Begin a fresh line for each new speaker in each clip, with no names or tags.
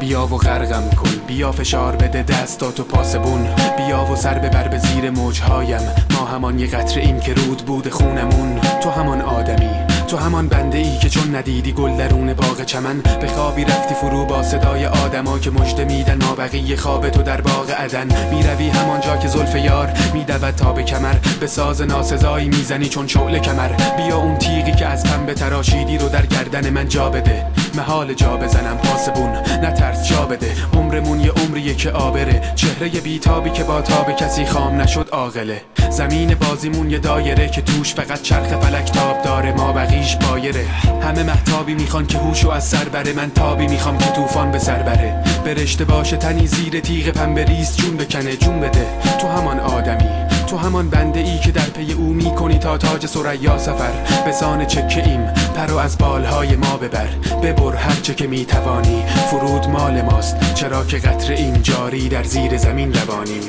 بیا و غرقم کن، بیا فشار بده دستاتو پاسبون، بیا و سر ببر به زیر موجهایم. ما همان یه قطره ایم که رود بود خونمون. تو همان آدمی، تو همان بنده ای که چون ندیدی گل درون باغ چمن به خوابی رفتی فرو با صدای آدما که مژده میدن ما بقیه خواب تو در باغ عدن. میروی همانجا که زلف یار میدود تا به کمر، به ساز ناسزایی میزنی چون شعله کمر. بیا اون تیغی که از پنبه تراشیدی رو در گردن من جا بده، محال جا بزنم پاسبون، نترس جا بده. عمرمون یه عمریه که آبره، چهره بیتابی که با تاب کسی خام نشد عاقله. زمین بازیمون یه دایره که توش فقط چرخ فلک تاب داره، ما بقیش بایره. همه مهتابی میخوان که هوشو از سر بره، من تابی میخوام که طوفان به سر بره. برشته باشه تنی زیر تیغ پنبه ریز جون بکنه جون بده. تو همان آدمی، تو همان بنده ای که در پی او میکنی تا تاج ثریا سفر. به سان چکه ایم، پرو از بالهای ما ببر، ببر هرچه که میتوانی. فرود مال ماست چرا که قطره ایم، جاری در زیر زمین روانیم.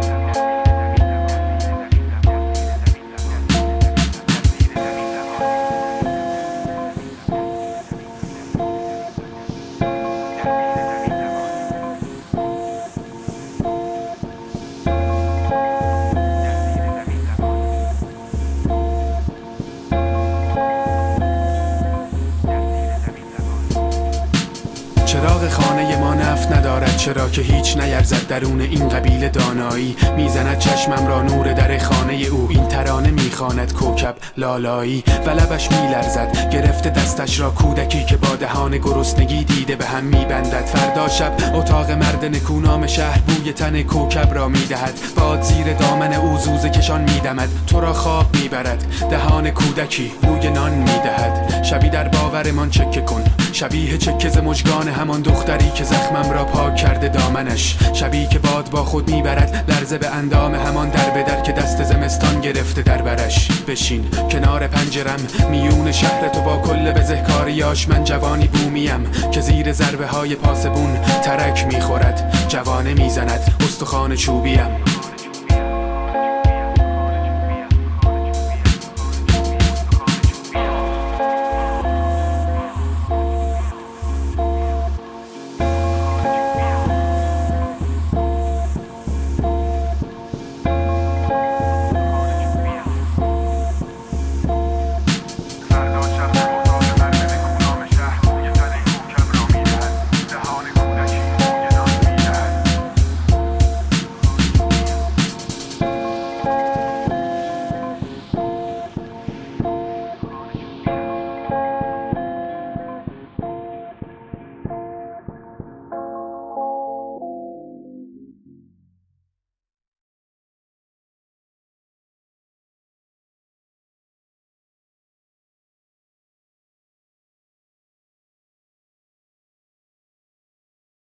چراغ خانه ما نفت ندارد، چرا که هیچ نیرزد درون این قبیله دانایی. میزند چشمم را نور در خانه او، این ترانه میخواند کوکب لالایی. و لبش میلرزد گرفته دستش را کودکی که با دهان گرسنگی دیده به هم میبندد. فردا شب اتاق مرد نکونام شهر بوی تن کوکب را میدهد، باد زیر دامن او زوزه کشان میدمد. تو را خواب میبرد دهان کودکی روی نان میدهد. شبی در باورمان چکه کن، شبیه چکه ز مژگان همان دختری که زخمم را پاک کرده دامنش. شبی که باد با خود میبرد لرزه به اندام همان در به در که دست زمستان گرفته در برش. بشین کنار پنجرم میون شهر تو، با کل بزهکاریاش من جوانی بومیم که زیر ضربه های پاسبون ترک میخورد، جوانه میزند استخوان چوبیم.